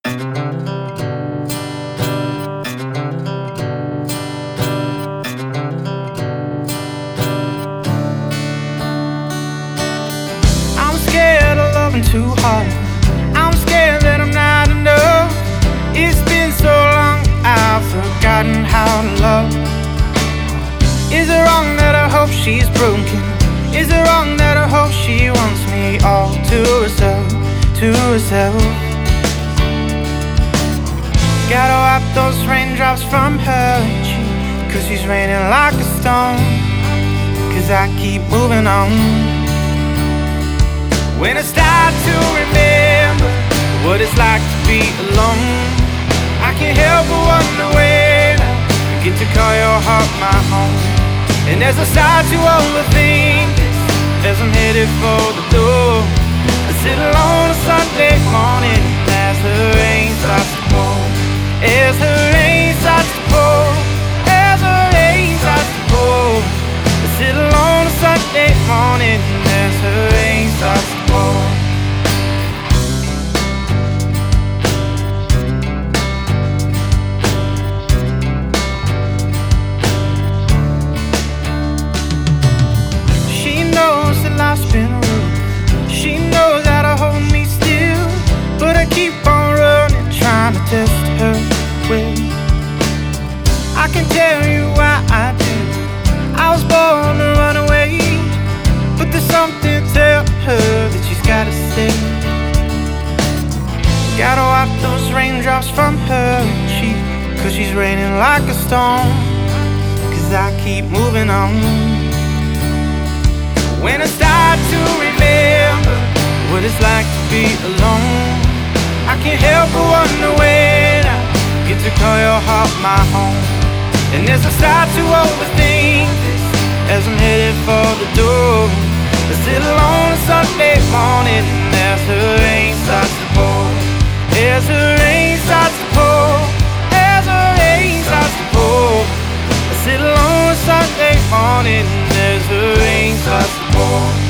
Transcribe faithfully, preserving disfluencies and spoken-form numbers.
I'm scared of loving too hard. I'm scared that I'm not enough. It's been so long, I've forgotten how to love. Is it wrong that I hope she's broken? Is it wrong that I hope she wants me all to herself, to herself? Gotta wipe those raindrops from her cheek, 'cause she's raining like a stone. 'Cause I keep moving on. When I start to remember what it's like to be alone, I can't help but wonder when I get to call your heart my home. And as I start to overthink this, as I'm headed for the door, I sit alone a Sunday morning as the rain starts to pour. As the rain starts to pour, as the rain starts to pour, I sit alone a Sunday morning as the rain starts to pour. She knows that life's been rude. She knows how to hold me still, but I keep on running, trying to test her will. I can tell you why I do. I was born to run away, but there's something to tell her that she's gotta stay. Gotta wipe those raindrops from her cheek, 'cause she's raining like a stone. 'Cause I keep moving on. When I start to remember what it's like to be alone, I can't help but wonder when I get to call your heart my home. And as I start to overthink this, as I'm headed for the door, I sit alone a Sunday morning as the rain starts to pour. As the rain starts to pour, as the rain starts to pour, I sit alone a Sunday morning as the rain starts to pour.